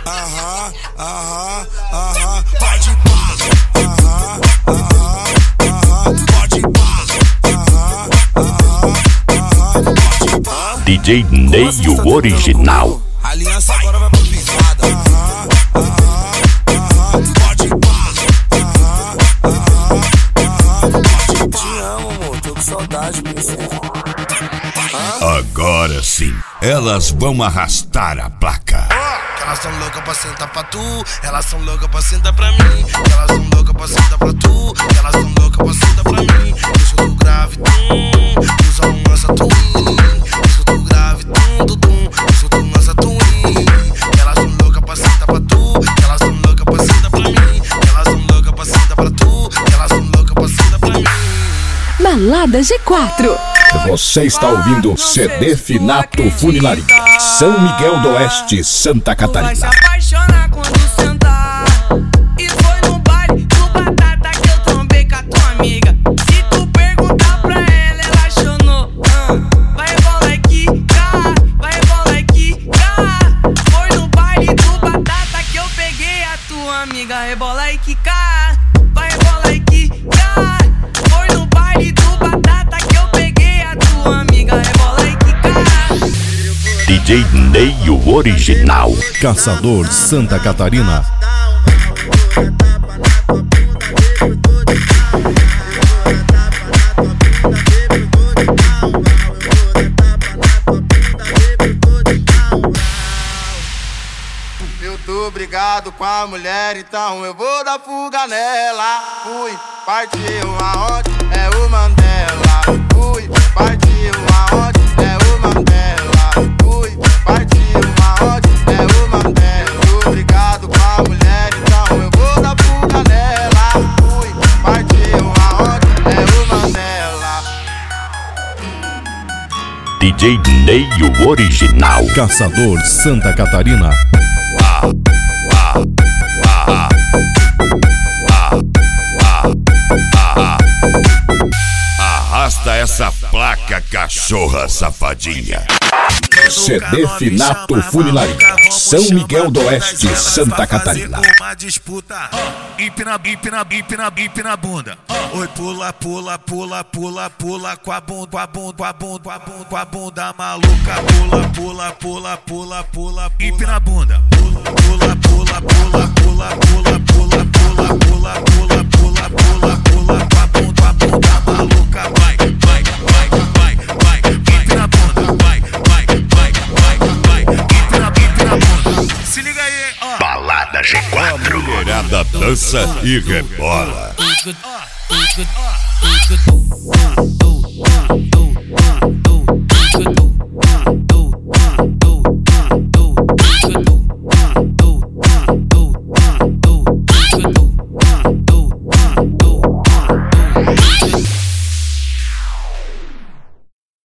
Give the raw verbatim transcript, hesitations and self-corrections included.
aham, aham, aham, pode pá, aham, aham, aham, pode pá, aham, aham, aham, pode pá. D J Ney, o original. A aliança agora vai pra pisada, aham, aham, aham, pode pá, aham, aham, aham, pode pá. Te amo, amor, tô com saudade, princesa. Agora sim, elas vão arrastar a placa. Elas são loucas pra sentar pra tu, elas são loucas pra sentar pra mim. Elas são loucas pra sentar pra tu, elas são loucas pra sentar pra mim. Deixa tu grave, tum, usa um lança twin. Deixa tu grave, tum, tum, tum, deixa tu lança twin. Elas são loucas pra sentar pra tu, elas são loucas pra sentar pra mim. Elas são loucas pra sentar pra tu, elas são loucas pra sentar pra mim. Balada G quatro. Você está ouvindo C D Finato Funilaria, São Miguel do Oeste, Santa Catarina. Vai se apaixonar quando sentar. E foi no baile do Batata que eu trombei com a tua amiga. Se tu perguntar pra ela, ela chonou. uh. Vai rebolar aqui, cá, vai rebolar aqui, cá. Foi no baile do Batata que eu peguei a tua amiga. Rebola aqui, cá, vai rebolar aqui, cá. Foi no baile do Batata que eu peguei a tua amiga. Rebola aqui, cá. D J Ney, o original. Caçador, Santa Catarina. Eu tô brigado com a mulher, então eu vou dar fuga nela. Fui, partiu aonde? É o Mandela. Fui, partiu aonde? É o Mandela. Fui, partiu aonde? É o Mandela. Tô brigado com a mulher, então eu vou dar fuga nela. Fui, partiu aonde? É o Mandela. D J Ney, o original. Caçador, Santa Catarina. Arrasta essa placa, cachorra safadinha. C D Finato Funilaria, São Miguel do Oeste, Santa Catarina. Uma disputa, empina, empina, empina, empina a bunda. Oi, pula, pula, pula, pula, pula com a bunda, com a bunda, com a bunda, com a bunda, com a bunda maluca. Pula, pula, pula, pula, pula, empina a bunda. Pula, pula, pula, pula, pula, pula, pula, pula, pula, pula, pula, pula, pula com a bunda, com a bunda maluca. Vai, vai, vai, vai, vai, empina a bunda. Vai, vai, vai, vai, vai, empina, empina a bunda. Se liga aí, ó. Balada G quatro. A mulherada dança e rebola. Uh, uh, uh, uh, uh, uh, uh, uh, uh, uh, uh, uh.